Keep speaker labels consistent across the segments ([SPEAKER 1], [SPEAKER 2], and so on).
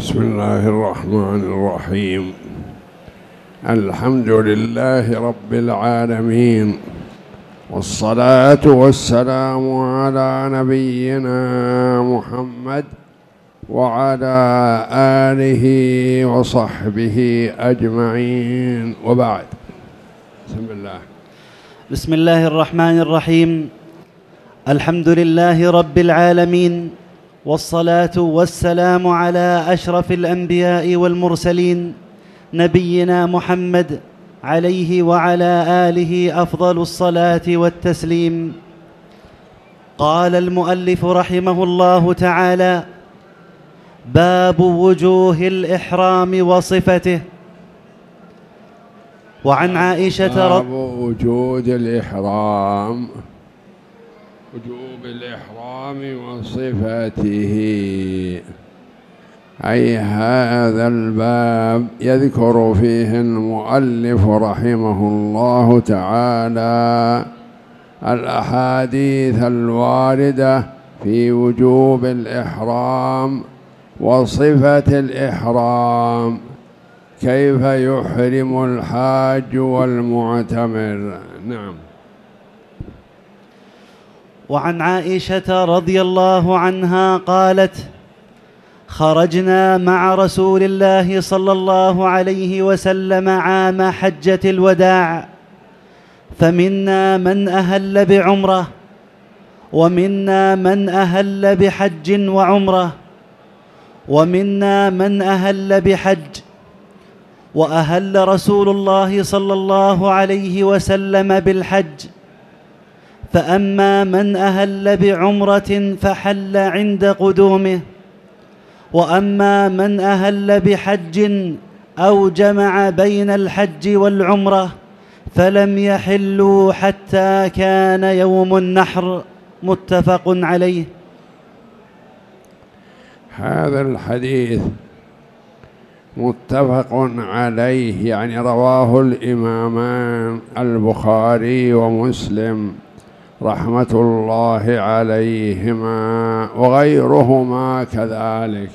[SPEAKER 1] بسم الله الرحمن الرحيم. الحمد لله رب العالمين، والصلاة والسلام على نبينا محمد وعلى آله وصحبه أجمعين، وبعد.
[SPEAKER 2] بسم الله الرحمن الرحيم. الحمد لله رب العالمين، والصلاة والسلام على أشرف الأنبياء والمرسلين نبينا محمد عليه وعلى آله أفضل الصلاة والتسليم. قال المؤلف رحمه الله تعالى: باب وجوه الإحرام وصفته. وعن عائشة
[SPEAKER 1] باب وجود الإحرام، وجوب الإحرام وصفته، أي هذا الباب يذكر فيه المؤلف رحمه الله تعالى الأحاديث الواردة في وجوب الإحرام وصفة الإحرام، كيف يحرم الحاج والمعتمر. نعم.
[SPEAKER 2] وعن عائشة رضي الله عنها قالت: خرجنا مع رسول الله صلى الله عليه وسلم عام حجة الوداع، فمنا من أهل بعمرة، ومنا من أهل بحج وعمرة، ومنا من أهل بحج. وأهل رسول الله صلى الله عليه وسلم بالحج، فأما من أهل بعمرة فحل عند قدومه، وأما من أهل بحج أو جمع بين الحج والعمرة فلم يحلوا حتى كان يوم النحر. متفق عليه.
[SPEAKER 1] هذا الحديث متفق عليه، يعني رواه الإمامان البخاري ومسلم رحمة الله عليهما، وغيرهما كذلك،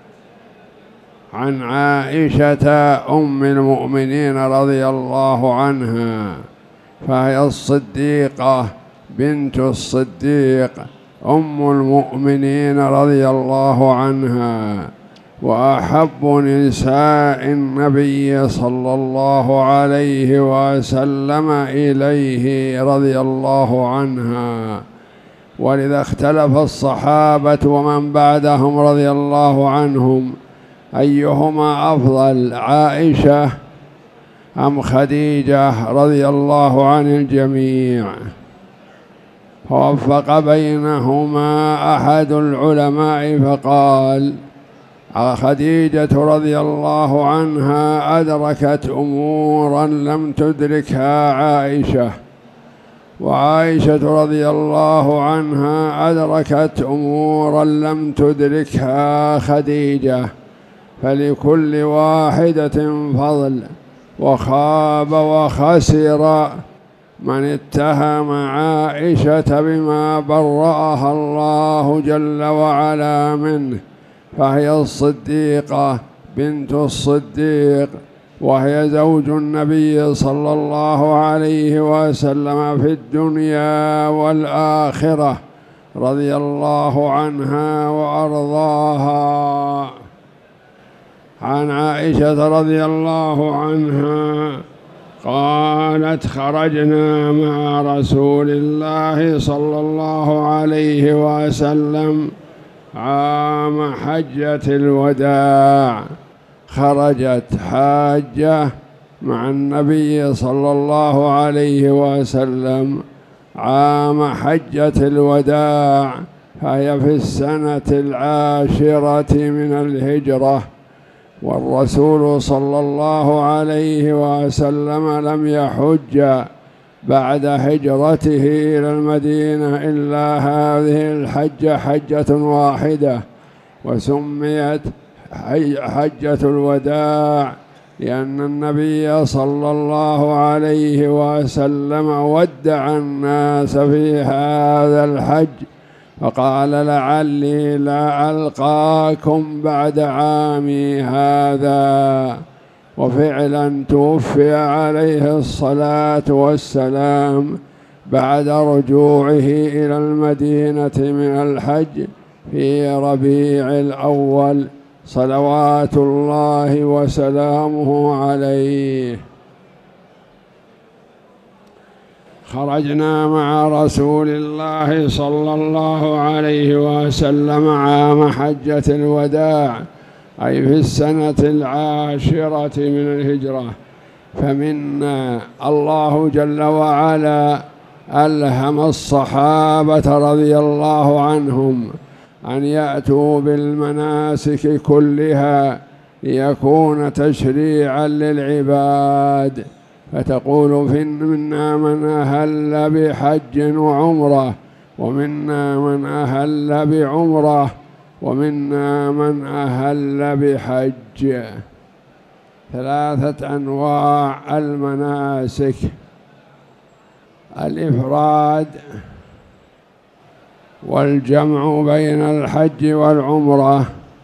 [SPEAKER 1] عن عائشة أم المؤمنين رضي الله عنها، فهي الصديقة بنت الصديق أم المؤمنين رضي الله عنها، وأحب نساء النبي صلى الله عليه وسلم إليه رضي الله عنها. ولذا اختلف الصحابة ومن بعدهم رضي الله عنهم أيهما أفضل، عائشة أم خديجة رضي الله عن الجميع، فوفق بينهما أحد العلماء فقال: خديجة رضي الله عنها أدركت أمورا لم تدركها عائشة، وعائشة رضي الله عنها أدركت أمورا لم تدركها خديجة، فلكل واحدة فضل، وخاب وخسر من اتهم عائشة بما برأها الله جل وعلا منه، فهي الصديقة بنت الصديق، وهي زوج النبي صلى الله عليه وسلم في الدنيا والآخرة، رضي الله عنها وأرضاها. عن عائشة رضي الله عنها قالت: خرجنا مع رسول الله صلى الله عليه وسلم عام حجة الوداع. خرجت حاجة مع النبي صلى الله عليه وسلم عام حجة الوداع، فهي في السنة 10 من الهجرة، والرسول صلى الله عليه وسلم لم يحج بعد هجرته إلى المدينة إلا هذه الحجة، حجة واحدة، وسميت حجة الوداع لأن النبي صلى الله عليه وسلم ودع الناس في هذا الحج فقال لعلي لا ألقاكم بعد عامي هذا. وفعلا توفي عليه الصلاة والسلام بعد رجوعه إلى المدينة من الحج في ربيع الأول صلوات الله وسلامه عليه. خرجنا مع رسول الله صلى الله عليه وسلم عام حجة الوداع، أي في السنة 10 من الهجرة. فمنا الله جل وعلا ألهم الصحابة رضي الله عنهم أن يأتوا بالمناسك كلها ليكون تشريعا للعباد. فتقول منا من أهل بحج وعمرة، ومنا من أهل بعمرة، ومنا من أهل بحج. 3 أنواع المناسك: الإفراد، والجمع بين الحج والعمرة،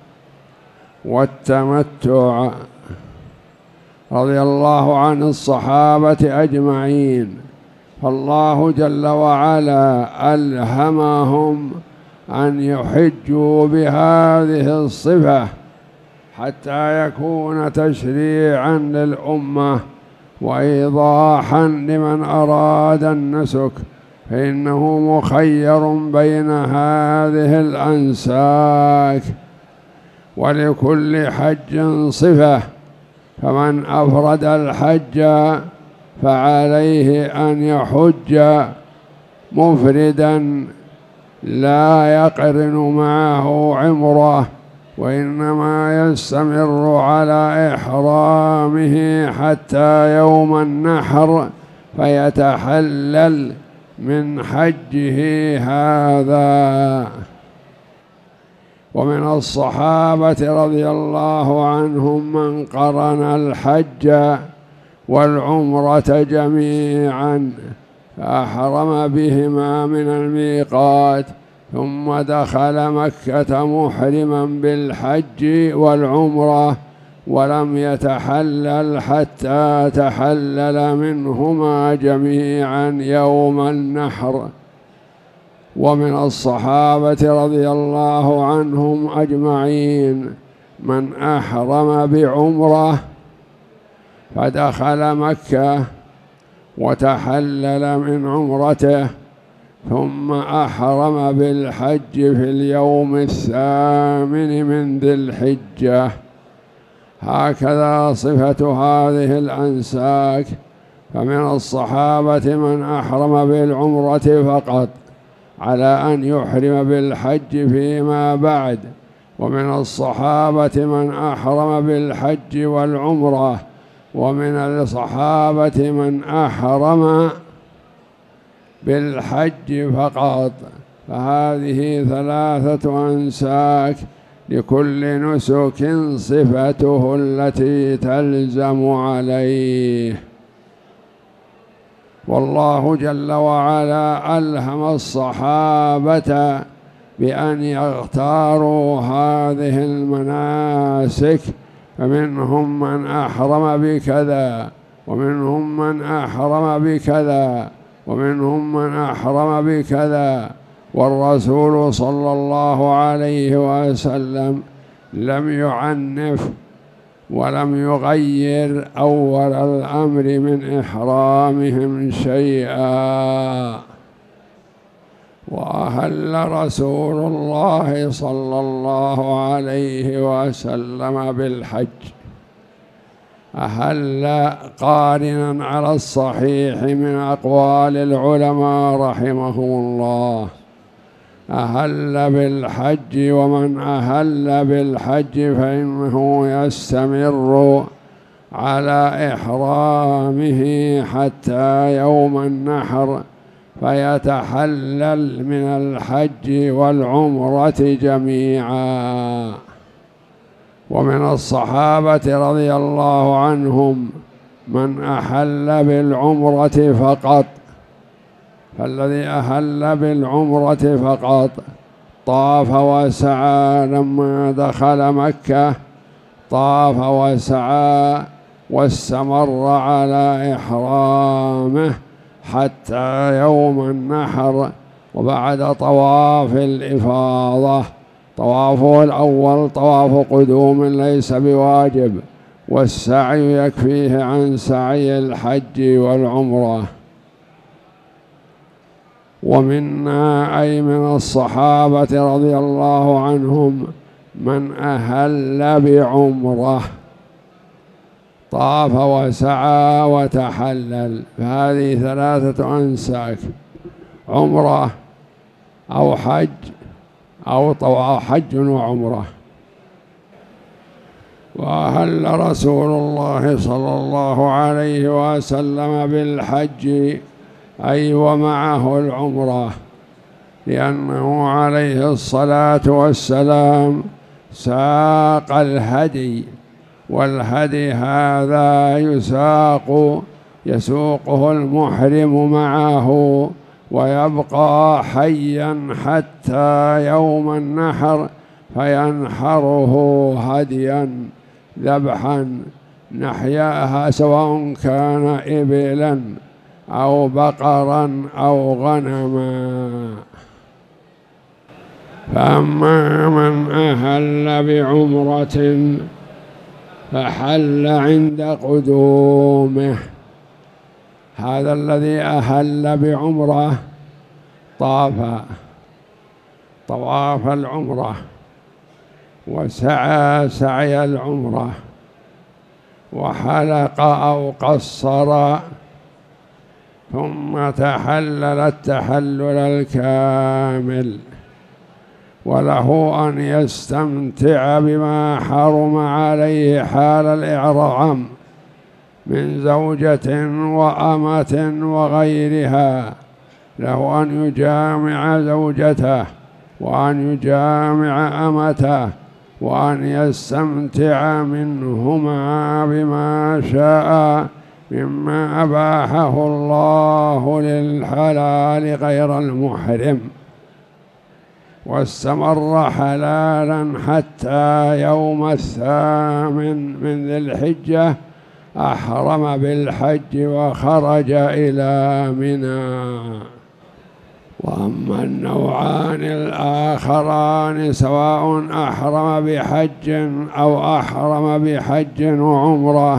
[SPEAKER 1] والتمتع. رضي الله عن الصحابة أجمعين، فالله جل وعلا ألهمهم أن يحجوا بهذه الصفة حتى يكون تشريعا للأمة وإيضاحا لمن أراد النسك، فإنه مخير بين هذه الأنساك، ولكل حج صفة. فمن أفرد الحج فعليه أن يحج مفردا لا يقرن معه عمره، وإنما يستمر على إحرامه حتى يوم النحر فيتحلل من حجه هذا. ومن الصحابة رضي الله عنهم من قرن الحج والعمرة جميعا فأحرم بهما من الميقات، ثم دخل مكة محرما بالحج والعمرة ولم يتحلل حتى تحلل منهما جميعا يوم النحر. ومن الصحابة رضي الله عنهم أجمعين من أحرم بعمرة فدخل مكة وتحلل من عمرته، ثم أحرم بالحج في اليوم 8 من ذي الحجة. هكذا صفة هذه الأنساك. فمن الصحابة من أحرم بالعمرة فقط على أن يحرم بالحج فيما بعد، ومن الصحابة من أحرم بالحج والعمرة، ومن الصحابة من أحرم بالحج فقط. فهذه 3 أنساك لكل نسك صفته التي تلزم عليه. والله جل وعلا ألهم الصحابة بأن يختاروا هذه المناسك، فمنهم من أحرم بكذا، ومنهم من أحرم بكذا، ومنهم من أحرم بكذا. والرسول صلى الله عليه وسلم لم يعنف ولم يغير أول الأمر من إحرامهم شيئا. وأهل رسول الله صلى الله عليه وسلم بالحج، أهل قارنا على الصحيح من أقوال العلماء رحمهم الله، أهل بالحج. ومن أهل بالحج فإنه يستمر على إحرامه حتى يوم النحر فيتحلل من الحج والعمرة جميعا. ومن الصحابة رضي الله عنهم من أحل بالعمرة فقط، فالذي أهل بالعمرة فقط طاف وسعى لما دخل مكة، طاف وسعى واستمر على إحرامه حتى يوم النحر. وبعد طواف الإفاضة، طوافه الأول طواف قدوم ليس بواجب، والسعي يكفيه عن سعي الحج والعمرة. ومنا أي من الصحابة رضي الله عنهم من أهل بعمرة، طاف وسعى وتحلل، فهذه ثلاثة أنساك: عمرة أو حج أو طواف حج وعمرة. وأهل رسول الله صلى الله عليه وسلم بالحج أي ومعه العمرة، لأنه عليه الصلاة والسلام ساق الهدي، والهدي هذا يسوقه المحرم معه ويبقى حيا حتى يوم النحر، فينحره هديا ذبحا نحياها، سواء كان إبلا أو بقرا أو غنما. فأما من أهل بعمرة فحل عند قدومه، هذا الذي أهل بعمرة طاف طواف العمرة وسعى سعي العمرة وحلق أو قصر، ثم تحلل التحلل الكامل، وله أن يستمتع بما حرم عليه حال الإحرام من زوجة وأمة وغيرها، له أن يجامع زوجته وأن يجامع أمته وأن يستمتع منهما بما شاء مما أباحه الله للحلال غير المحرم، واستمر حلالا حتى يوم 8 من ذي الحجة أحرم بالحج وخرج إلى منى. وأما النوعان الآخران سواء أحرم بحج أو أحرم بحج وعمرة،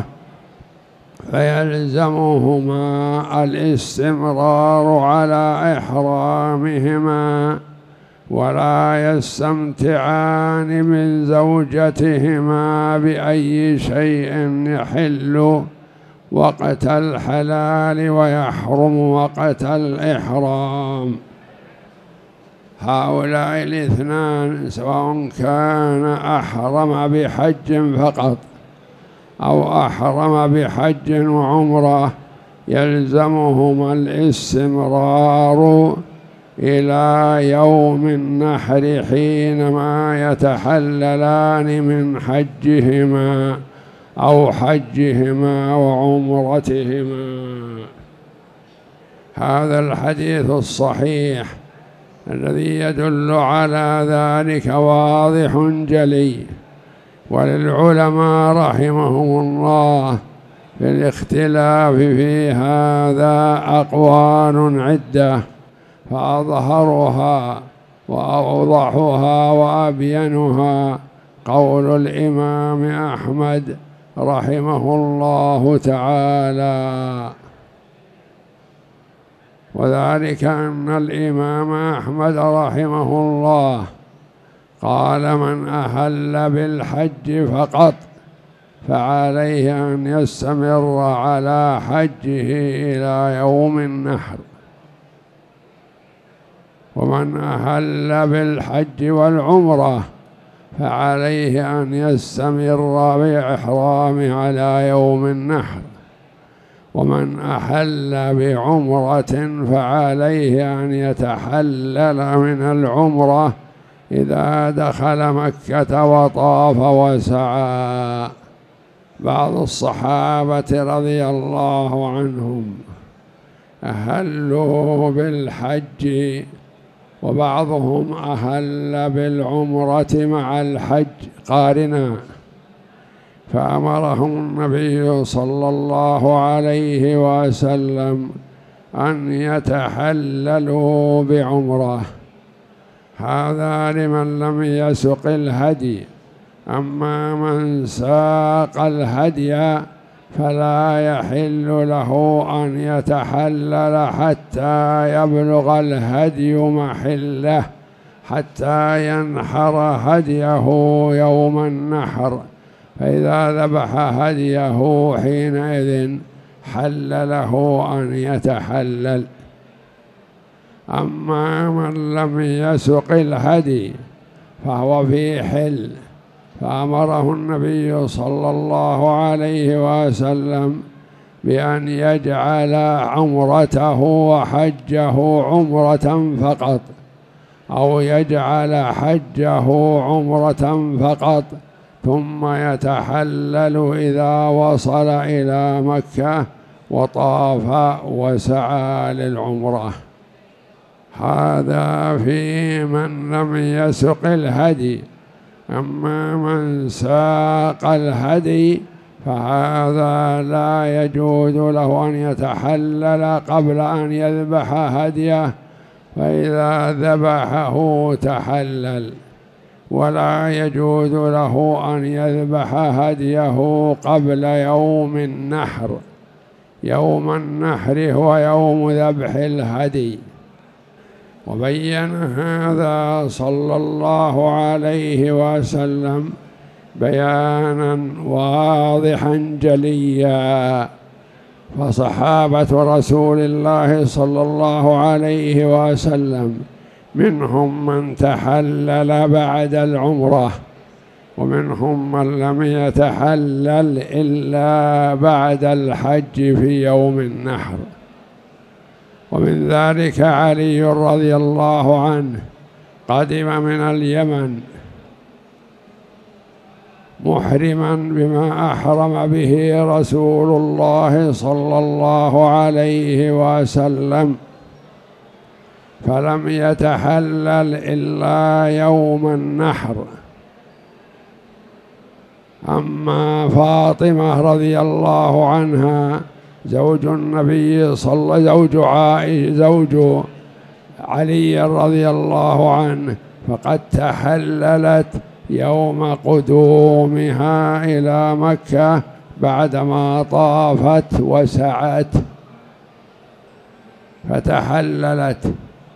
[SPEAKER 1] فيلزمهما الاستمرار على إحرامهما، ولا يستمتعان من زوجتهما بأي شيء يحل وقت الحلال ويحرم وقت الإحرام. هؤلاء الاثنان سواء كان أحرم بحج فقط أو أحرم بحج وعمرة، يلزمهما الاستمرار إلى يوم النحر حينما يتحللان من حجهما أو حجهما وعمرتهما. هذا الحديث الصحيح الذي يدل على ذلك واضح جلي، وللعلماء رحمهم الله في الاختلاف في هذا أقوال عدة، فأظهرها وأوضحها وأبينها قول الإمام أحمد رحمه الله تعالى، وذلك أن الإمام أحمد رحمه الله قال: من أهل بالحج فقط فعليه أن يستمر على حجه إلى يوم النحر، ومن أهل بالحج والعمرة فعليه أن يستمر بإحرامه على يوم النحر، ومن أحل بعمرة فعليه أن يتحلل من العمرة إذا دخل مكة وطاف وسعى. بعض الصحابة رضي الله عنهم أهلوا بالحج وبعضهم أهل بالعمرة مع الحج قارنا، فأمرهم النبي صلى الله عليه وسلم أن يتحللوا بعمرة. هذا لمن لم يسق الهدي. أما من ساق الهدي فلا يحل له أن يتحلل حتى يبلغ الهدي محله، حتى ينحر هديه يوم النحر، فإذا ذبح هديه حينئذ حل له أن يتحلل. أما من لم يسق الهدي فهو في حل، فأمره النبي صلى الله عليه وسلم بأن يجعل عمرته وحجه عمرة فقط، أو يجعل حجه عمرة فقط، ثم يتحلل إذا وصل إلى مكة وطاف وسعى للعمرة. هذا في من لم يسق الهدي. أما من ساق الهدي فهذا لا يجوز له أن يتحلل قبل أن يذبح هديه، فإذا ذبحه تحلل، ولا يجوز له أن يذبح هديه قبل يوم النحر. يوم النحر هو يوم ذبح الهدي. وبين هذا صلى الله عليه وسلم بيانا واضحا جليا. فصحابة رسول الله صلى الله عليه وسلم منهم من تحلل بعد العمرة، ومنهم من لم يتحلل إلا بعد الحج في يوم النحر. ومن ذلك علي رضي الله عنه قدم من اليمن محرما بما أحرم به رسول الله صلى الله عليه وسلم، فلم يتحلل إلا يوم النحر. أما فاطمة رضي الله عنها زوج النبي زوج علي رضي الله عنه، فقد تحللت يوم قدومها إلى مكة بعدما طافت وسعت، فتحللت،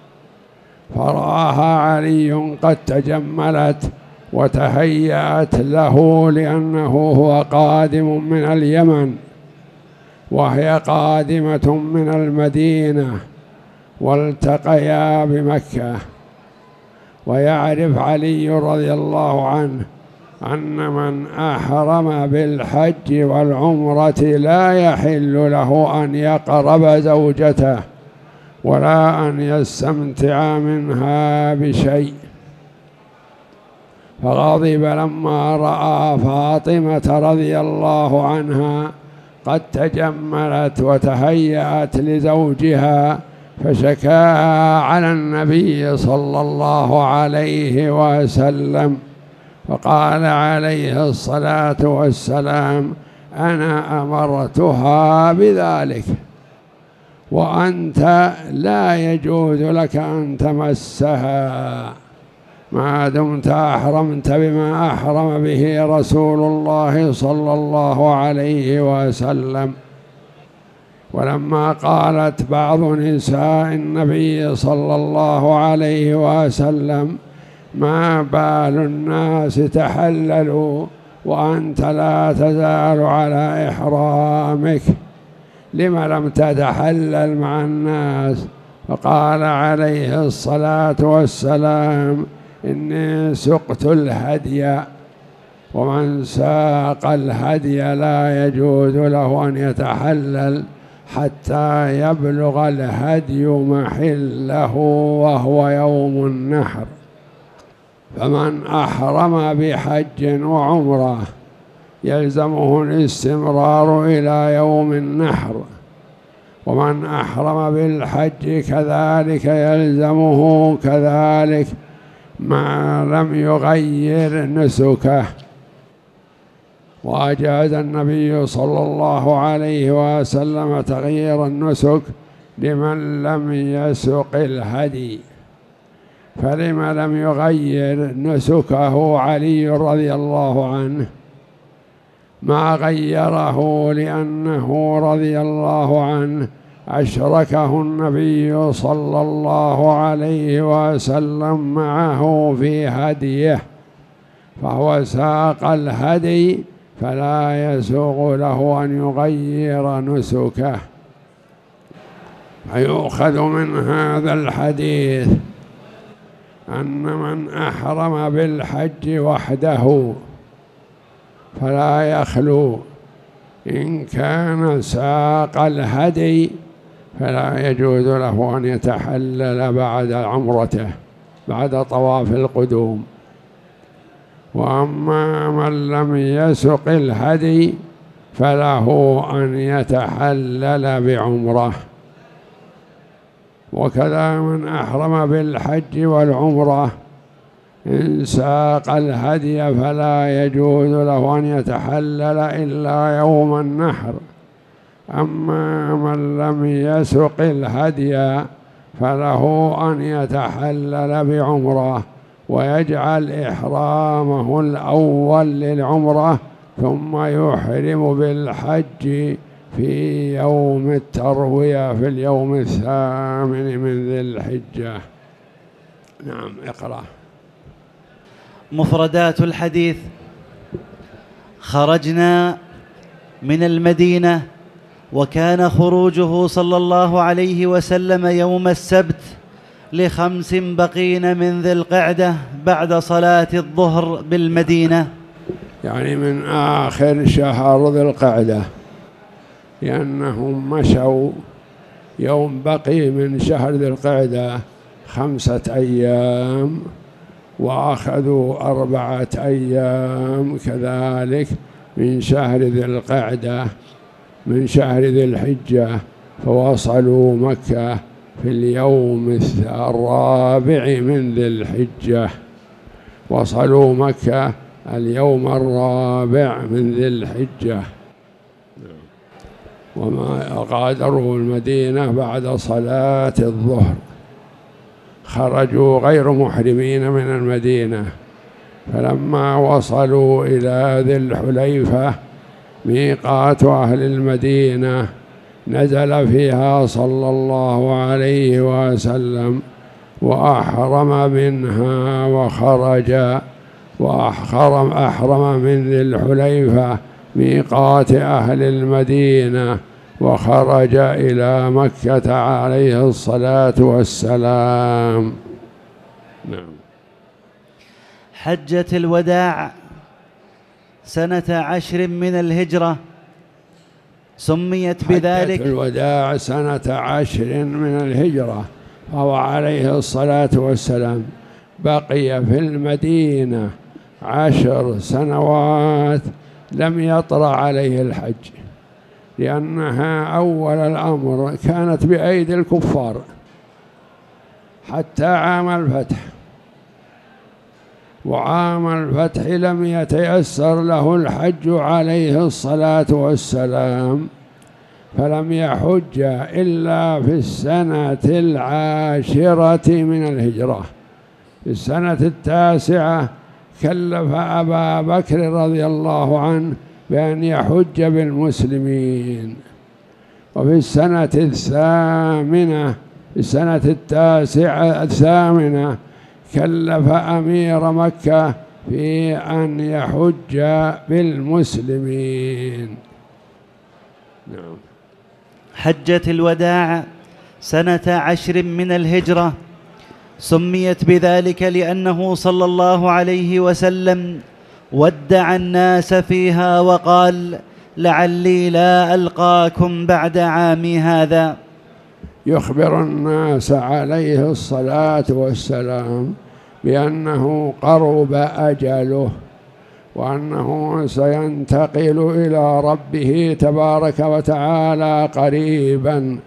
[SPEAKER 1] فرآها علي قد تجملت وتهيأت له، لأنه هو قادم من اليمن وهي قادمة من المدينة، والتقيا بمكة. ويعرف علي رضي الله عنه أن من أحرم بالحج والعمرة لا يحل له أن يقرب زوجته ولا أن يستمتع منها بشيء. فغضب لما رأى فاطمة رضي الله عنها قد تجملت وتهيأت لزوجها، فشكا على النبي صلى الله عليه وسلم، فقال عليه الصلاة والسلام: أنا أمرتها بذلك، وأنت لا يجوز لك أن تمسها ما دمت أحرمت بما أحرم به رسول الله صلى الله عليه وسلم. ولما قالت بعض نساء النبي صلى الله عليه وسلم: ما بال الناس تحللوا وأنت لا تزال على إحرامك، لم لم تتحلل مع الناس؟ فقال عليه الصلاة والسلام: إني سقت الهدي، ومن ساق الهدي لا يجوز له أن يتحلل حتى يبلغ الهدي محله وهو يوم النحر. فمن أحرم بحج وعمرة يلزمه الاستمرار إلى يوم النحر، ومن أحرم بالحج كذلك يلزمه كذلك ما لم يغير نسكه. وأجاز النبي صلى الله عليه وسلم تغيير النسك لمن لم يسق الهدي. فلم لم يغير نسكه علي رضي الله عنه؟ ما غيره لأنه رضي الله عنه أشركه النبي صلى الله عليه وسلم معه في هديه، فهو ساق الهدي فلا يسوغ له أن يغير نسكه. فيؤخذ من هذا الحديث أن من أحرم بالحج وحده فلا يخلو، إن كان ساق الهدي فلا يجوز له أن يتحلل بعد عمرته بعد طواف القدوم. وأما من لم يسق الهدي فله أن يتحلل بعمره. وكذا من أحرم بالحج والعمرة إن ساق الهدي فلا يجوز له أن يتحلل إلا يوم النحر. أما من لم يسق الهدي فله أن يتحلل بعمره ويجعل إحرامه الأول للعمرة ثم يحرم بالحج في يوم التروية في اليوم الثامن من ذي الحجة. نعم، اقرأ.
[SPEAKER 2] مفردات الحديث: خرجنا من المدينة وكان خروجه صلى الله عليه وسلم يوم السبت ل5 بقين من ذي القعدة بعد صلاة الظهر بالمدينة،
[SPEAKER 1] يعني من آخر شهر ذي القعدة، لأنهم مشوا يوم بقي من شهر ذي القعدة 5 أيام وأخذوا 4 أيام كذلك من شهر ذي القعدة من شهر ذي الحجة، فوصلوا مكة في اليوم 4 من ذي الحجة. وصلوا مكة اليوم 4 من ذي الحجة، وما غادروا المدينة بعد صلاة الظهر. خرجوا غير محرمين من المدينة، فلما وصلوا إلى ذي الحليفة ميقات أهل المدينة نزل فيها صلى الله عليه وسلم وأحرم منها وخرج أحرم من ذي الحليفة ميقات أهل المدينة وخرج إلى مكة عليه الصلاة والسلام. نعم.
[SPEAKER 2] حجة الوداع سنة 10 من الهجرة، سميت بذلك.
[SPEAKER 1] حجة الوداع سنة 10 من الهجرة، فهو عليه الصلاة والسلام بقي في المدينة 10 سنوات لم يطرأ عليه الحج، لأنها أول الأمر كانت بأيدي الكفار حتى عام الفتح، وعام الفتح لم يتيسر له الحج عليه الصلاة والسلام، فلم يحج إلا في السنة 10 من الهجرة. في السنة 9 كلف أبا بكر رضي الله عنه بأن يحج بالمسلمين. وفي السنة 8 في السنة 8 كلف أمير مكة في أن يحج بالمسلمين. نعم.
[SPEAKER 2] حجة الوداع سنة 10 من الهجرة، سميت بذلك لأنه صلى الله عليه وسلم ودع الناس فيها وقال: لعلي لا ألقاكم بعد عامي هذا.
[SPEAKER 1] يخبر الناس عليه الصلاة والسلام بأنه قرب أجله، وأنه سينتقل إلى ربه تبارك وتعالى قريبا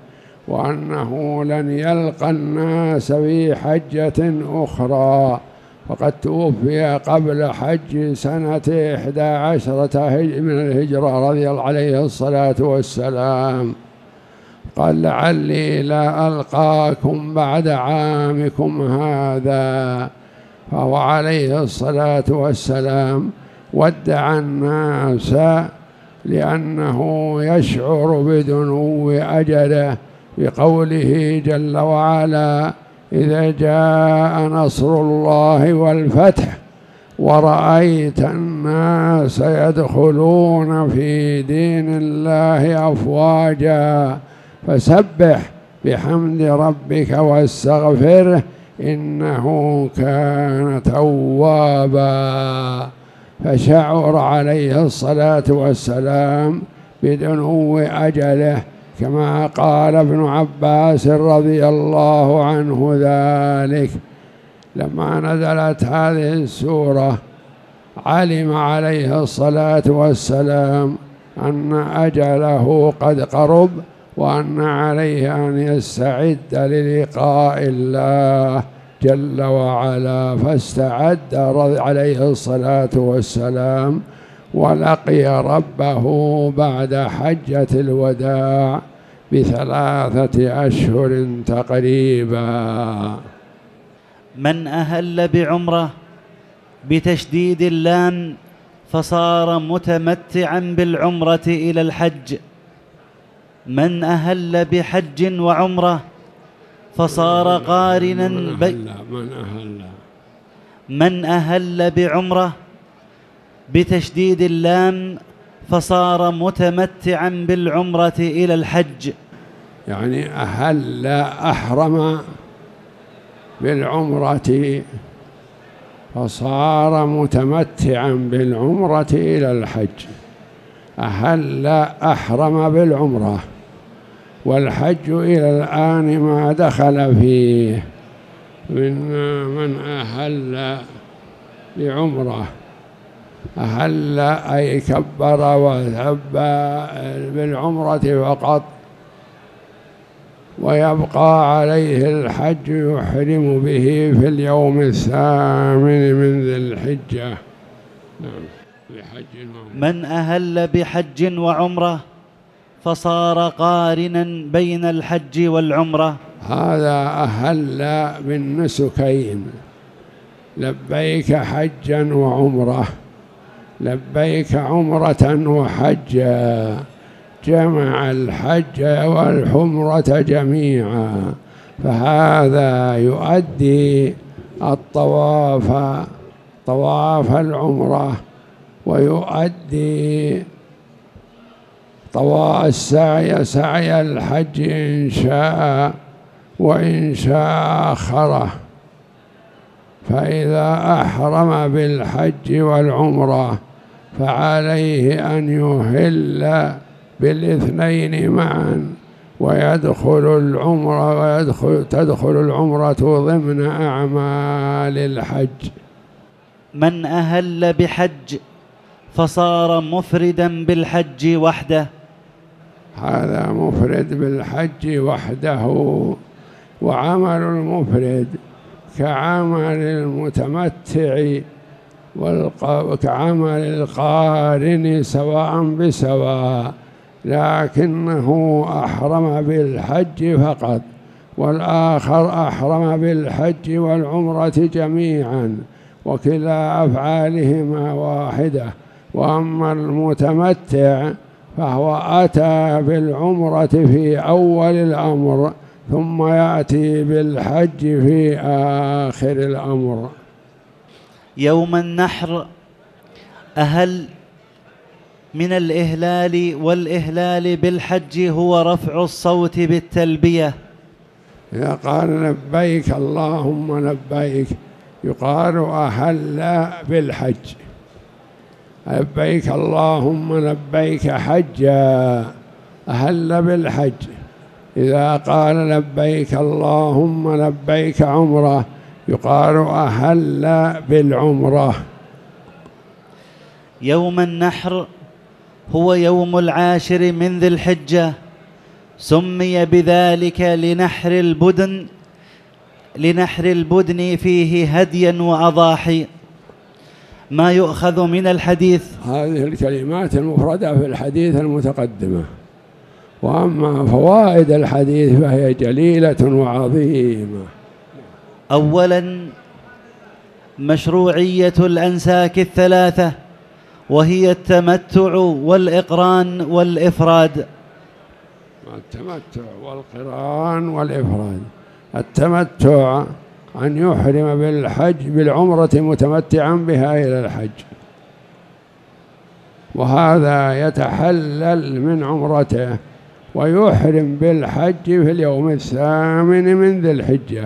[SPEAKER 1] وأنه لن يلقى الناس في حجة أخرى، وقد توفي قبل حج سنة 11 من الهجرة رضي الله عليه الصلاة والسلام. قال لعلي لا ألقاكم بعد عامكم هذا، فهو عليه الصلاة والسلام ودع الناس لأنه يشعر بدنو أجله بقوله جل وعلا: إذا جاء نصر الله والفتح ورأيت الناس يدخلون في دين الله أفواجا فسبح بحمد ربك واستغفره إنه كان توابا. فشعر عليه الصلاة والسلام بدنو أجله، كما قال ابن عباس رضي الله عنه ذلك. لما نزلت هذه السورة علم عليه الصلاة والسلام أن أجله قد قرب، وأن عليه أن يستعد للقاء الله جل وعلا، فاستعد عليه الصلاة والسلام ولقي ربه بعد حجة الوداع ب3 أشهر تقريبا.
[SPEAKER 2] من أهل بعمرة بتشديد اللام فصار متمتعا بالعمرة إلى الحج. من أهل بحج وعمرة فصار قارنا من أهل بعمرة بتشديد اللام فصار متمتعا بالعمرة إلى الحج،
[SPEAKER 1] يعني أهل أحرم بالعمرة فصار متمتعا بالعمرة إلى الحج. أهل أحرم بالعمرة، والحج إلى الآن ما دخل فيه. من أهل بعمرة أهل أي كبر وثبى بالعمرة فقط، ويبقى عليه الحج يحرم به في اليوم 8 من ذي الحجة. نعم.
[SPEAKER 2] من أهل بحج وعمرة فصار قارنا بين الحج والعمرة.
[SPEAKER 1] هذا أهل بالنسكين، لبيك حجا وعمرة، لبيك عمرة وحجا، جمع الحج والعمرة جميعا، فهذا يؤدي الطواف طواف العمرة، ويؤدي السعي سعي الحج إن شاء، وإن شاء أخره. فإذا أحرم بالحج والعمرة فعليه أن يهل بالاثنين معا، ويدخل العمرة تدخل العمرة ضمن أعمال الحج.
[SPEAKER 2] من أهل بحج فصار مفردا بالحج وحده.
[SPEAKER 1] هذا مفرد بالحج وحده، وعمل المفرد كعمل المتمتع وكعمل القارن سواء بسواء، لكنه أحرم بالحج فقط، والآخر أحرم بالحج والعمرة جميعا، وكلا أفعالهما واحدة. وأما المتمتع فهو أتى بالعمرة في أول الأمر، ثم يأتي بالحج في آخر الأمر.
[SPEAKER 2] يوم النحر أهل من الإهلال، والإهلال بالحج هو رفع الصوت بالتلبية.
[SPEAKER 1] إذا قال لبيك اللهم لبيك يقال أهل بالحج، لبيك اللهم لبيك حجا، أهل بالحج. إذا قال لبيك اللهم لبيك عمرة يقال أهل بالعمرة.
[SPEAKER 2] يوم النحر هو يوم 10 من ذي الحجة، سمي بذلك لنحر البدن فيه هديا وأضاحي. ما يؤخذ من الحديث؟
[SPEAKER 1] هذه الكلمات المفردة في الحديث المتقدمة، وأما فوائد الحديث فهي جليلة وعظيمة.
[SPEAKER 2] أولا مشروعية الأنساك الثلاثة، وهي التمتع والإقران والإفراد.
[SPEAKER 1] التمتع والقران والإفراد. التمتع أن يحرم بالحج بالعمرة متمتعا بها إلى الحج، وهذا يتحلل من عمرته ويحرم بالحج في اليوم الثامن من ذي الحجة.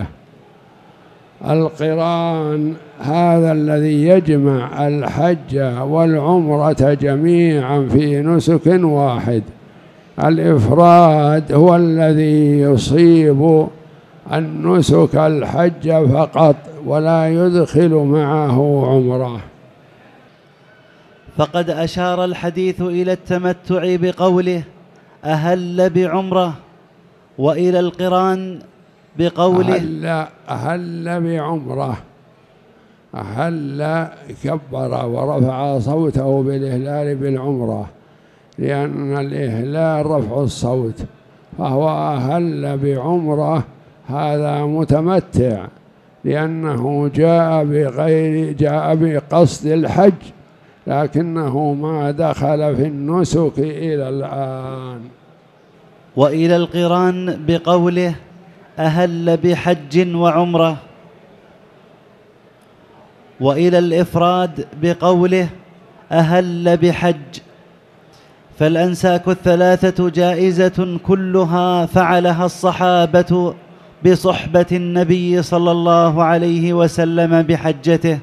[SPEAKER 1] القران هذا الذي يجمع الحج والعمرة جميعا في نسك واحد. الإفراد هو الذي يصيب النسك الحج فقط ولا يدخل معه عمره.
[SPEAKER 2] فقد أشار الحديث إلى التمتع بقوله أهل بعمرة، وإلى القران بقوله
[SPEAKER 1] أهل بعمرة. أهل كبر ورفع صوته بالإهلال بالعمرة، لأن الإهلال رفع الصوت، فهو أهل بعمرة. هذا متمتع لأنه جاء بقصد الحج، لكنه ما دخل في النسك إلى الآن.
[SPEAKER 2] وإلى القران بقوله أهل بحج وعمرة، وإلى الإفراد بقوله أهل بحج. فالأنساك الثلاثة جائزة كلها فعلها الصحابة بصحبة النبي صلى الله عليه وسلم بحجته،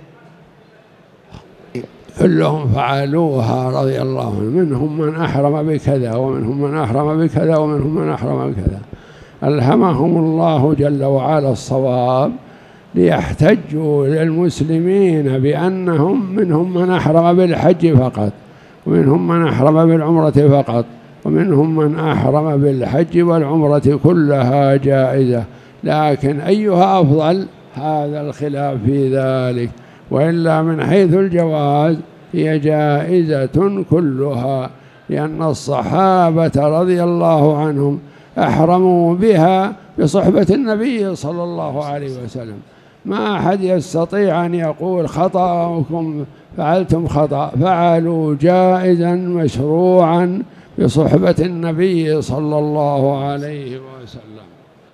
[SPEAKER 1] كلهم فعلوها رضي الله عنهم، منهم من أحرم بكذا ومنهم من أحرم بكذا ومنهم من أحرم بكذا. ألهمهم الله جل وعلا الصواب ليحتجوا للمسلمين بأنهم منهم من أحرم بالحج فقط، ومنهم من أحرم بالعمرة فقط، ومنهم من أحرم بالحج والعمرة كلها جائزة، لكن أيها أفضل هذا الخلاف في ذلك. وإلا من حيث الجواز هي جائزة كلها، لأن الصحابة رضي الله عنهم أحرموا بها بصحبة النبي صلى الله عليه وسلم. ما أحد يستطيع أن يقول خطأكم فعلتم خطأ، فعلوا جائزا مشروعا بصحبة النبي صلى الله عليه وسلم.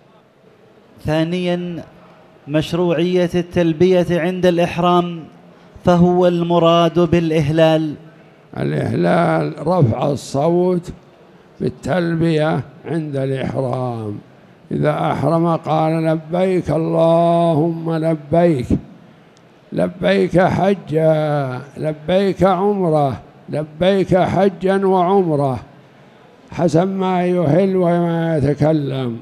[SPEAKER 2] ثانيا مشروعية التلبية عند الإحرام، فهو المراد بالإهلال.
[SPEAKER 1] الإهلال رفع الصوت بالتلبية عند الإحرام. إذا أحرم قال لبيك اللهم لبيك، لبيك حجا، لبيك عمرة، لبيك حجا وعمرة، حسب ما يهل وما يتكلم.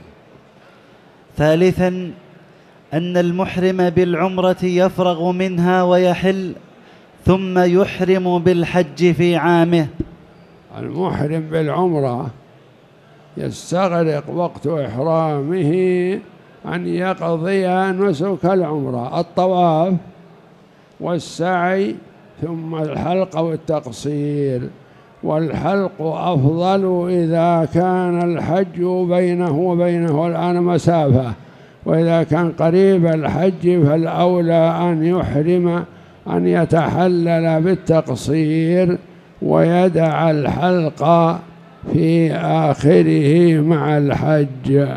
[SPEAKER 2] ثالثا أن المحرم بالعمرة يفرغ منها ويحل ثم يحرم بالحج في عامه.
[SPEAKER 1] المحرم بالعمرة يستغرق وقت إحرامه أن يقضي نسك العمرة، الطواف والسعي ثم الحلق والتقصير. والحلق أفضل إذا كان الحج بينه وبينه الآن مسافة، وإذا كان قريب الحج فالأولى أن يحرم أن يتحلل بالتقصير ويدع الحلق في آخره مع الحج.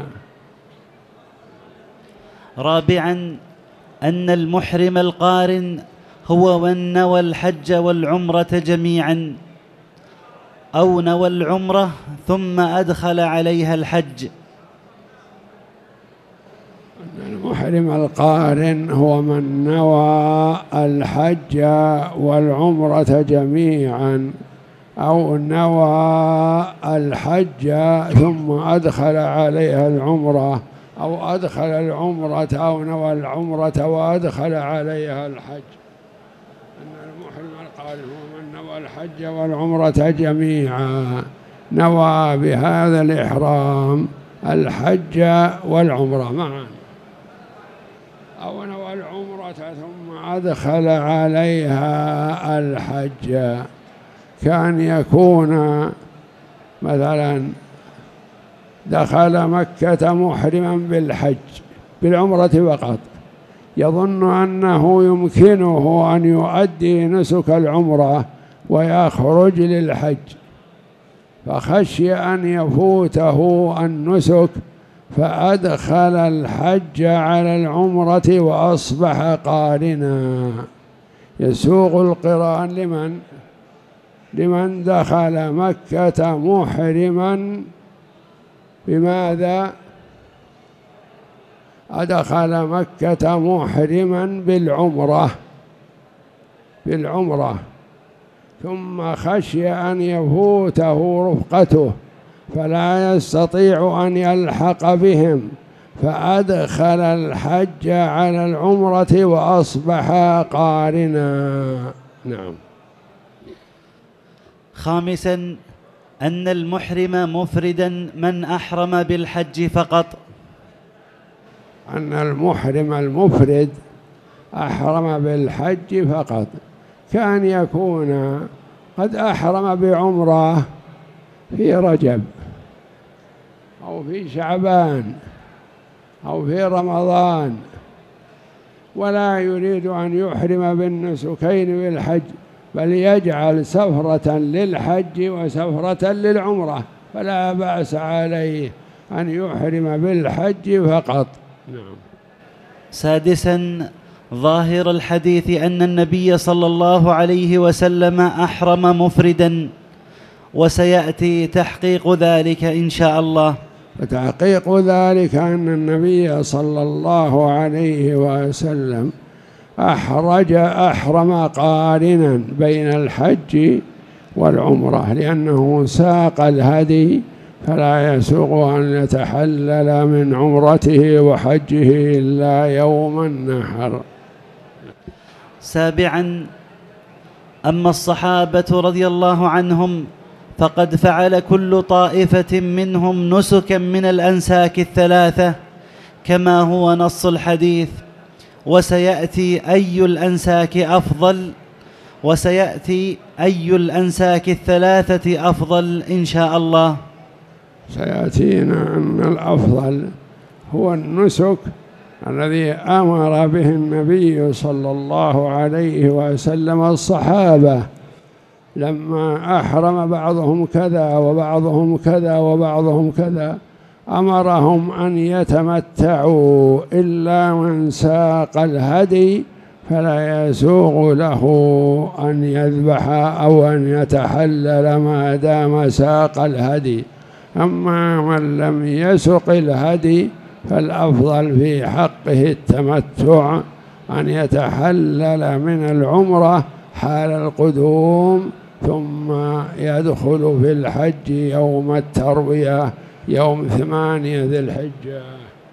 [SPEAKER 2] رابعا أن المحرم القارن هو من نوى الحج والعمرة جميعا، أو نوى العمرة ثم أدخل عليها الحج.
[SPEAKER 1] المحرم القارن هو من نوى الحج والعمرة جميعا، أو نوى الحج ثم أدخل عليها العمرة، أو أدخل العمرة أو نوى العمرة وأدخل عليها الحج. أن المحرم القارن هو من نوى الحج والعمرة جميعا، نوى بهذا الإحرام الحج والعمرة معا، أو نوى العمرة ثم أدخل عليها الحج، كان يكون مثلا دخل مكة محرما بالحج بالعمرة فقط، يظن أنه يمكنه أن يؤدي نسك العمرة ويخرج للحج، فخشي أن يفوته النسك فأدخل الحج على العمرة وأصبح قارنا. يسوق القران لمن دخل مكة محرما بماذا؟ أدخل مكة محرما بالعمرة ثم خشي أن يفوته رفقته فلا يستطيع أن يلحق بهم، فأدخل الحج على العمرة وأصبح قارنا. نعم.
[SPEAKER 2] خامسا أن المحرم مفردا من أحرم بالحج فقط،
[SPEAKER 1] أن المحرم المفرد أحرم بالحج فقط، كان يكون قد أحرم بعمرة في رجب أو في شعبان أو في رمضان ولا يريد أن يحرم بالنسكين بالحج، بل يجعل سفرة للحج وسفرة للعمرة، فلا بأس عليه أن يحرم بالحج فقط. نعم.
[SPEAKER 2] سادسا ظاهر الحديث أن النبي صلى الله عليه وسلم أحرم مفردا، وسيأتي تحقيق ذلك إن شاء الله.
[SPEAKER 1] وتحقيق ذلك أن النبي صلى الله عليه وسلم أحرم قارنا بين الحج والعمرة، لأنه ساق الهدي فلا يسوغ أن يتحلل من عمرته وحجه إلا يوم النحر.
[SPEAKER 2] سابعا أما الصحابة رضي الله عنهم فقد فعل كل طائفة منهم نسكا من الأنساك الثلاثة كما هو نص الحديث، وسيأتي أي الأنساك الثلاثة أفضل إن شاء الله.
[SPEAKER 1] سيأتينا أن الأفضل هو النسك الذي أمر به النبي صلى الله عليه وسلم الصحابة، لما أحرم بعضهم كذا وبعضهم كذا وبعضهم كذا أمرهم أن يتمتعوا إلا من ساق الهدي فلا يسوغ له أن يذبح أو أن يتحلل ما دام ساق الهدي. أما من لم يسق الهدي فالأفضل في حقه التمتع، أن يتحلل من العمرة حال القدوم ثم يدخل في الحج يوم التروية يوم 8 ذي الحجة.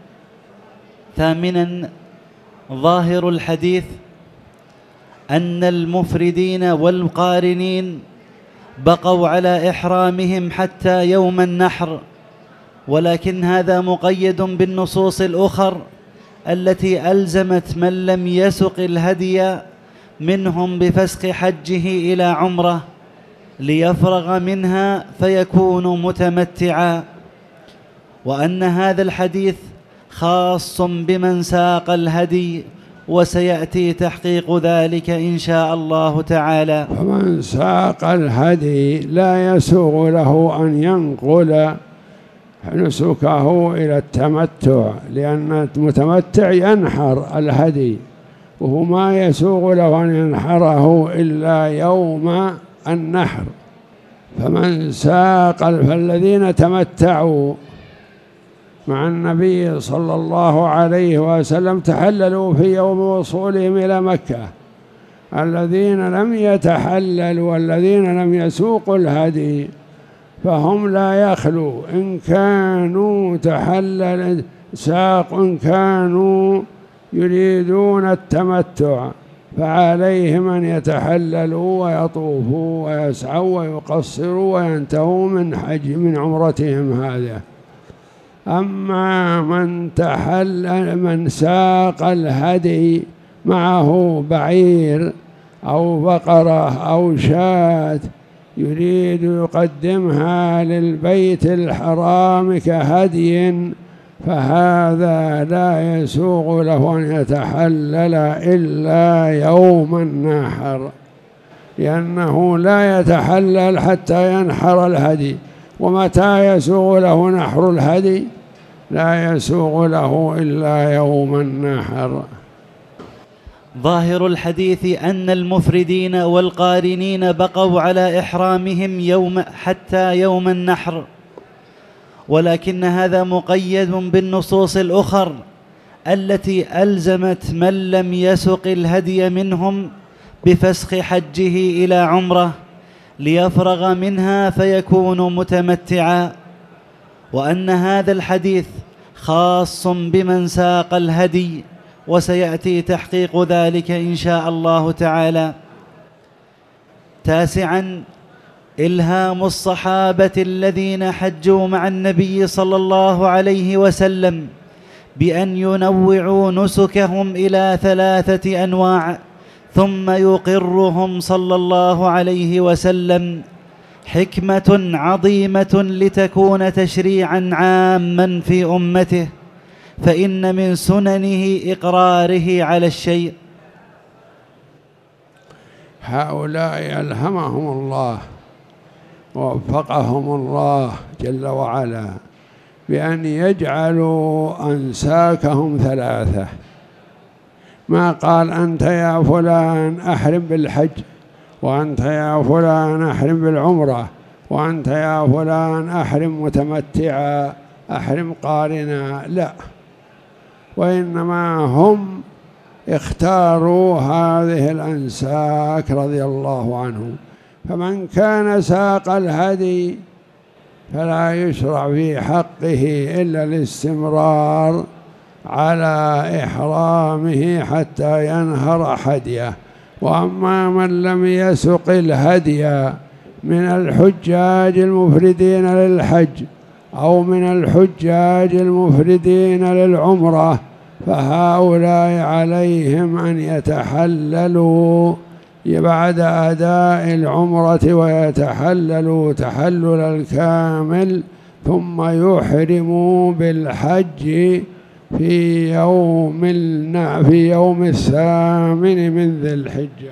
[SPEAKER 2] ثامنا ظاهر الحديث أن المفردين والقارنين بقوا على إحرامهم حتى يوم النحر، ولكن هذا مقيد بالنصوص الأخر التي ألزمت من لم يسق الهدي منهم بفسخ حجه إلى عمره ليفرغ منها فيكون متمتعا، وأن هذا الحديث خاص بمن ساق الهدي، وسيأتي تحقيق ذلك إن شاء الله تعالى.
[SPEAKER 1] فمن ساق الهدي لا يسوغ له أن ينقل نسكه إلى التمتع، لأن المتمتع ينحر الهدي وهو ما يسوغ له أن ينحره إلا يوم النحر. فمن ساق فالذين تمتعوا مع النبي صلى الله عليه وسلم تحللوا في يوم وصولهم إلى مكة، الذين لم يتحللوا والذين لم يسوقوا الهدي فهم لا يخلو إن كانوا إن كانوا يريدون التمتع فعليهم أن يتحللوا ويطوفوا ويسعوا ويقصروا وينتهوا من عمرتهم هذه. أما من ساق الهدي معه بعير أو بقرة أو شاة يريد يقدمها للبيت الحرام كهدي، فهذا لا يسوغ له أن يتحلل إلا يوم النحر، لأنه لا يتحلل حتى ينحر الهدي. ومتى يسوغ له نحر الهدي؟ لا يسوغ له إلا يوم النحر.
[SPEAKER 2] ظاهر الحديث أن المفردين والقارنين بقوا على إحرامهم حتى يوم النحر، ولكن هذا مقيد بالنصوص الأخر التي ألزمت من لم يسق الهدي منهم بفسخ حجه إلى عمره ليفرغ منها فيكون متمتعا، وأن هذا الحديث خاص بمن ساق الهدي، وسيأتي تحقيق ذلك إن شاء الله تعالى. 9. إلهام الصحابة الذين حجوا مع النبي صلى الله عليه وسلم بأن ينوعوا نسكهم إلى 3 أنواع، ثم يقرهم صلى الله عليه وسلم، حكمة عظيمة لتكون تشريعا عاما في أمته، فإن من سننه إقراره على الشيء.
[SPEAKER 1] هؤلاء ألهمهم الله ووفقهم الله جل وعلا بأن يجعلوا أنساكهم 3. ما قال أنت يا فلان أحرم بالحج، وأنت يا فلان أحرم بالعمرة، وأنت يا فلان أحرم متمتعا، أحرم قارنا، لا، وإنما هم اختاروا هذه الأنساك رضي الله عنهم. فمن كان ساق الهدي فلا يشرع في حقه إلا الاستمرار على إحرامه حتى ينهر حديه. وأما من لم يسق الهدي من الحجاج المفردين للحج أو من الحجاج المفردين للعمرة فهؤلاء عليهم أن يتحللوا بعد أداء العمرة ويتحللوا تحلل الكامل، ثم يحرموا بالحج في يوم 8 من ذي الحجة.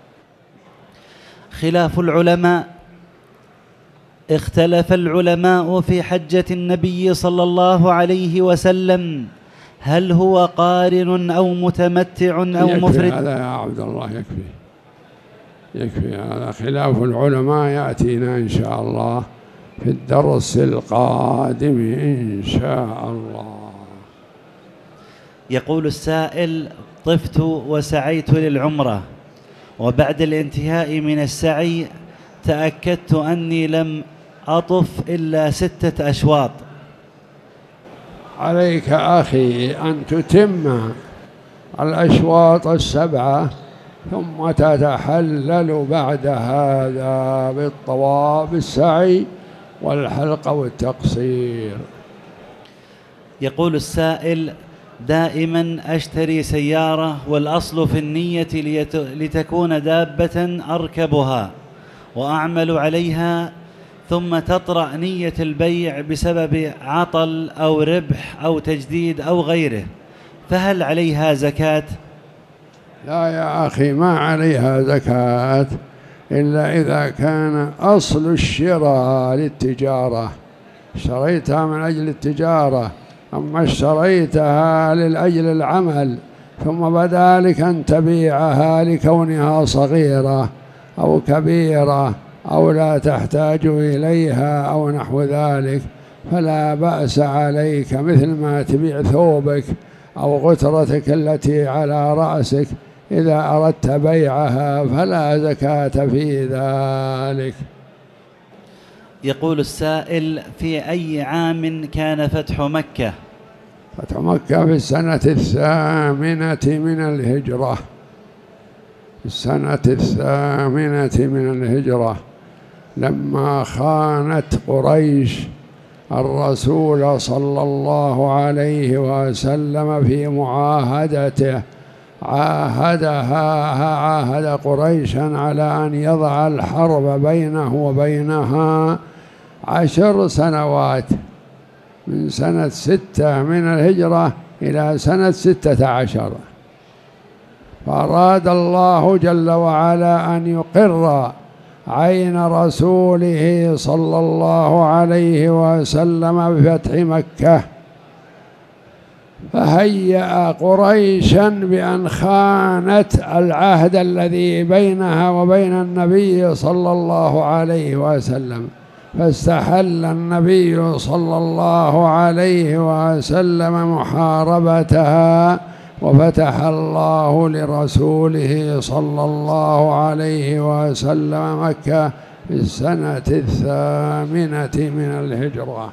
[SPEAKER 2] خلاف العلماء. اختلف العلماء في حجة النبي صلى الله عليه وسلم، هل هو قارن أو متمتع أو مفرد؟
[SPEAKER 1] هذا يا عبد الله يكفي هذا. خلاف العلماء يأتينا إن شاء الله في الدرس القادم إن شاء الله.
[SPEAKER 2] يقول السائل: طفت وسعيت للعمرة، وبعد الانتهاء من السعي تأكدت أني لم أطف إلا 6 أشواط.
[SPEAKER 1] عليك أخي أن تتم الأشواط 7 ثم تتحلل بعد هذا بالطواف بالسعي والحلق والتقصير.
[SPEAKER 2] يقول السائل: دائما أشتري سيارة والأصل في النية لتكون دابة أركبها وأعمل عليها، ثم تطرأ نية البيع بسبب عطل أو ربح أو تجديد أو غيره، فهل عليها زكاة؟
[SPEAKER 1] لا يا أخي، ما عليها زكاة إلا إذا كان أصل الشراء للتجارة، اشتريتها من أجل التجارة. أما اشتريتها لأجل العمل ثم بدا لك أن تبيعها لكونها صغيرة أو كبيرة أو لا تحتاج إليها أو نحو ذلك، فلا بأس عليك، مثل ما تبيع ثوبك أو غترتك التي على رأسك، إذا أردت بيعها فلا زكاة في ذلك.
[SPEAKER 2] يقول السائل: في أي عام كان فتح مكة؟
[SPEAKER 1] فتح مكة في السنة 8 من الهجرة. السنة 8 من الهجرة، لما خانت قريش الرسول صلى الله عليه وسلم في معاهدته، عاهد قريشا على أن يضع الحرب بينه وبينها 10 سنوات، من سنة 6 من الهجرة إلى سنة 16. فأراد الله جل وعلا أن يقر عين رسوله صلى الله عليه وسلم بفتح مكة، فهيأ قريشا بأن خانت العهد الذي بينها وبين النبي صلى الله عليه وسلم، فاستحل النبي صلى الله عليه وسلم محاربتها، وفتح الله لرسوله صلى الله عليه وسلم مكة في السنة 8 من الهجرة.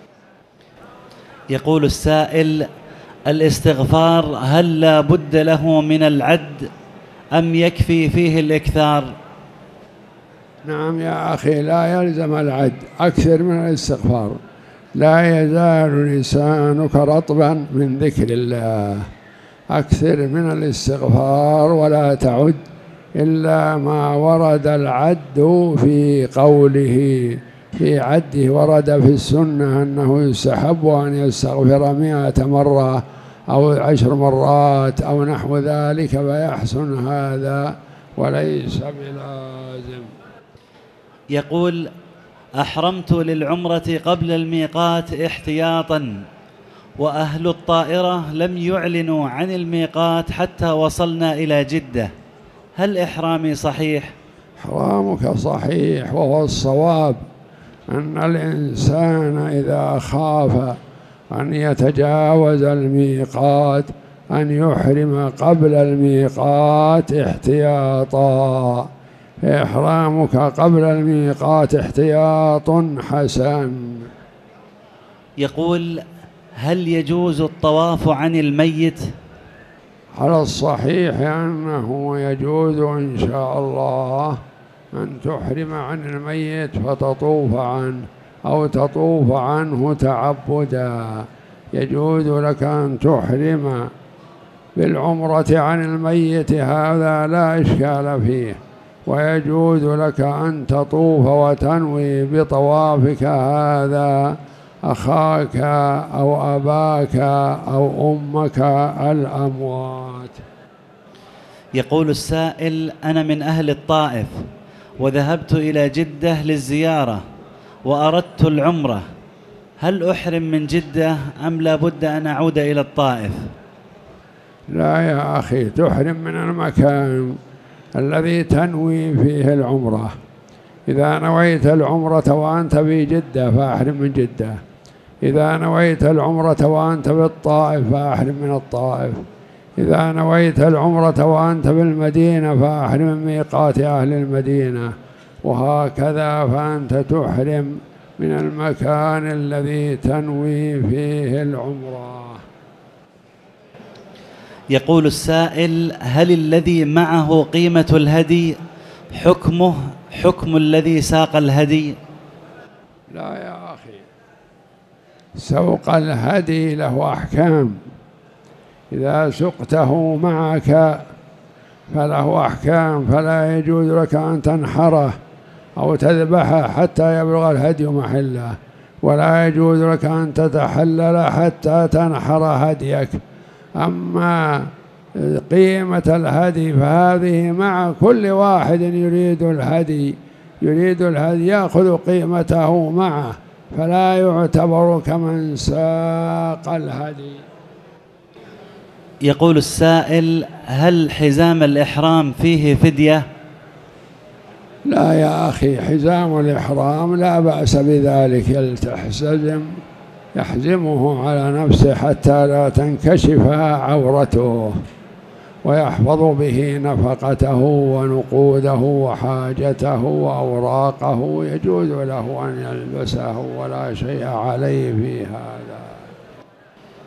[SPEAKER 2] يقول السائل: الاستغفار هل لا بد له من العد أم يكفي فيه الإكثار؟
[SPEAKER 1] نعم يا أخي، لا يلزم العد، أكثر من الاستغفار. لا يزال لسانك رطبا من ذكر الله، أكثر من الاستغفار ولا تعد إلا ما ورد العد في قوله. في عده ورد في السنة أنه يستحب أن يستغفر 100 مرة أو 10 مرات أو نحو ذلك، فيحسن هذا وليس بلازم.
[SPEAKER 2] يقول: أحرمت للعمرة قبل الميقات احتياطا، وأهل الطائرة لم يعلنوا عن الميقات حتى وصلنا إلى جدة، هل إحرامي صحيح؟
[SPEAKER 1] إحرامك صحيح، وهو الصواب أن الإنسان إذا خاف أن يتجاوز الميقات أن يحرم قبل الميقات احتياطا. إحرامك قبل الميقات احتياط حسن.
[SPEAKER 2] يقول: هل يجوز الطواف عن الميت؟
[SPEAKER 1] على الصحيح أنه يجوز إن شاء الله أن تحرم عن الميت فتطوف عنه أو تطوف عنه تعبدا. يجوز لك أن تحرم بالعمرة عن الميت، هذا لا إشكال فيه، ويجوز لك أن تطوف وتنوي بطوافك هذا أخاك أو أباك أو أمك الأموات.
[SPEAKER 2] يقول السائل: أنا من أهل الطائف وذهبت إلى جدة للزيارة وأردت العمرة، هل أحرم من جدة أم لا بد أن أعود إلى الطائف؟
[SPEAKER 1] لا يا أخي، تحرم من المكان الذي تنوي فيه العمرة. إذا نويت العمرة وأنت في جدة فأحرم من جدة، إذا نويت العمرة وأنت بالطائف فأحرم من الطائف، إذا نويت العمرة وأنت بالمدينة فأحرم من ميقات أهل المدينة، وهكذا، فأنت تحرم من المكان الذي تنوي فيه العمرة.
[SPEAKER 2] يقول السائل: هل الذي معه قيمة الهدي حكمه حكم الذي ساق الهدي؟
[SPEAKER 1] لا يا أخي، سوق الهدي له أحكام. إذا سقته معك فله أحكام، فلا يجوز لك أن تنحره أو تذبحه حتى يبلغ الهدي محله، ولا يجوز لك أن تتحلل حتى تنحر هديك. أما قيمة الهدي فهذه مع كل واحد يريد الهدي يأخذ قيمته معه، فلا يعتبر كمن ساق الهدي.
[SPEAKER 2] يقول السائل: هل حزام الإحرام فيه فدية؟
[SPEAKER 1] لا يا أخي، حزام الإحرام لا بأس بذلك، يحزمه على نفسه حتى لا تنكشف عورته، ويحفظ به نفقته ونقوده وحاجته وأوراقه، يجوز له أن يلبسه ولا شيء عليه في هذا.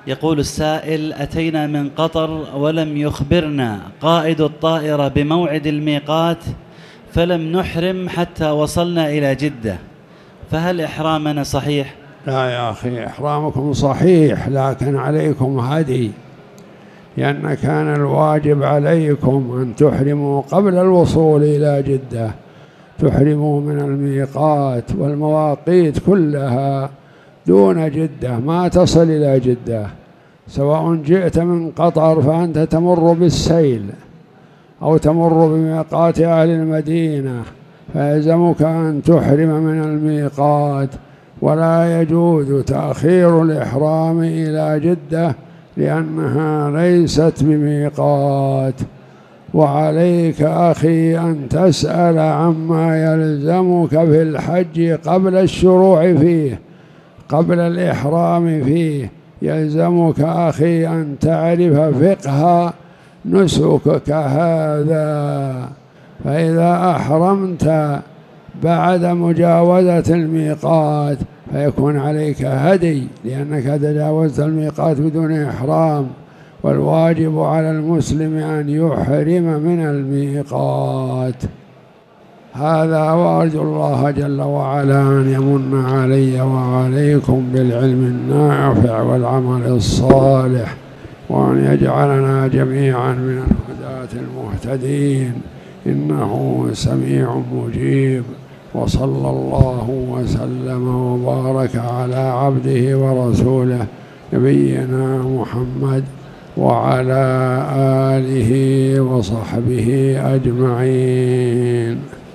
[SPEAKER 2] يقول السائل: أتينا من قطر ولم يخبرنا قائد الطائرة بموعد الميقات، فلم نحرم حتى وصلنا إلى جدة، فهل إحرامنا صحيح؟
[SPEAKER 1] لا يا أخي، إحرامكم صحيح، لكن عليكم هدي، لأن كان الواجب عليكم أن تحرموا قبل الوصول إلى جدة، تحرموا من الميقات والمواقيت كلها دون جدة، ما تصل إلى جدة. سواء جئت من قطر فأنت تمر بالسيل أو تمر بميقات أهل المدينة، فيلزمك أن تحرم من الميقات، ولا يجوز تأخير الإحرام إلى جدة لأنها ليست بميقات. وعليك أخي أن تسأل عما يلزمك في الحج قبل الشروع فيه، قبل الإحرام فيه. يلزمك أخي أن تعرف فقه نسكك هذا، فإذا أحرمت بعد مجاوزة الميقات فيكون عليك هدي، لأنك تجاوزت الميقات بدون إحرام، والواجب على المسلم أن يحرم من الميقات. هذا، وأرجو الله جل وعلا أن يمن علي وعليكم بالعلم النافع والعمل الصالح، وأن يجعلنا جميعا من الهداة المهتدين، إنه سميع مجيب. وصلى الله وسلم وبارك على عبده ورسوله نبينا محمد وعلى آله وصحبه أجمعين.